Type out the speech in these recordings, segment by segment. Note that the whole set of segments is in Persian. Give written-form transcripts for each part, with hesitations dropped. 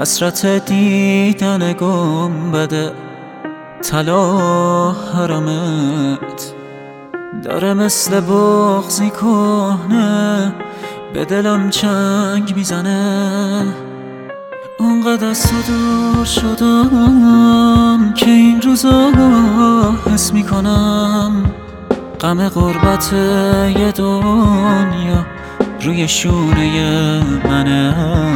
حسرت دیدن گنبد طلا حرمت داره مثل بغضی کهنه به دلم چنگ میزنه. اونقدر از تو دور شدم که این روزا حس میکنم غم غربت یه دنیا روی شونه منه.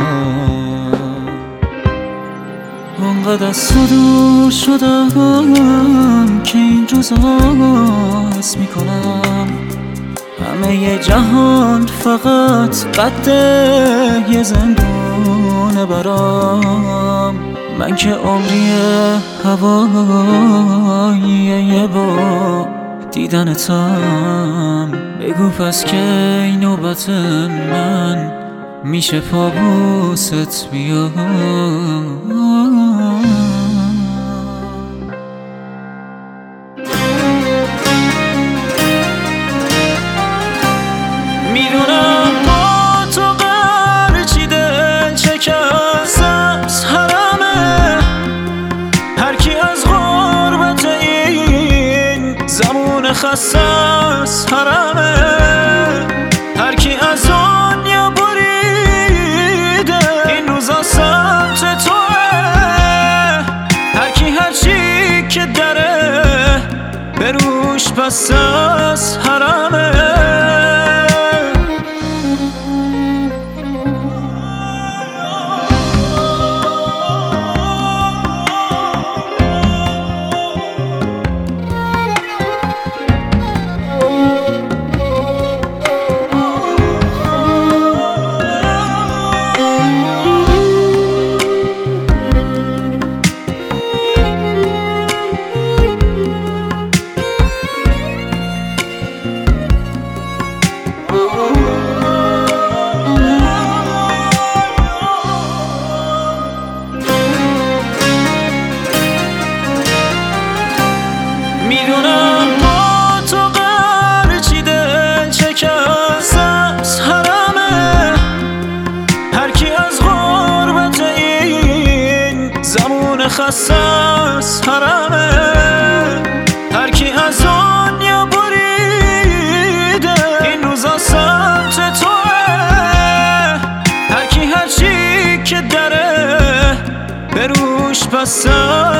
اونقدر از تو دور شدم که این روزا حس میکنم همه ی جهان فقط قد یه زندونه برام. من که عمری هوایی با دیدنتم. بگو پس که این نوبت من میشه پابوست بیا. میدونم با تو قرچی دل شکست از حرمه. هر کی از غربت این زمان خسته از حرمه. هر کی از دنیا بریده این روزا سمت توه. هر کی هر چی که داره به روش پس از حرمه. میدونم با تو قرچی دل شکست از حرمه. هر کی از غربت این زمان خسته از حرمه. هر کی از دنیا بریده این روزا سمت توه. هر کی هر چی که داره به روش پس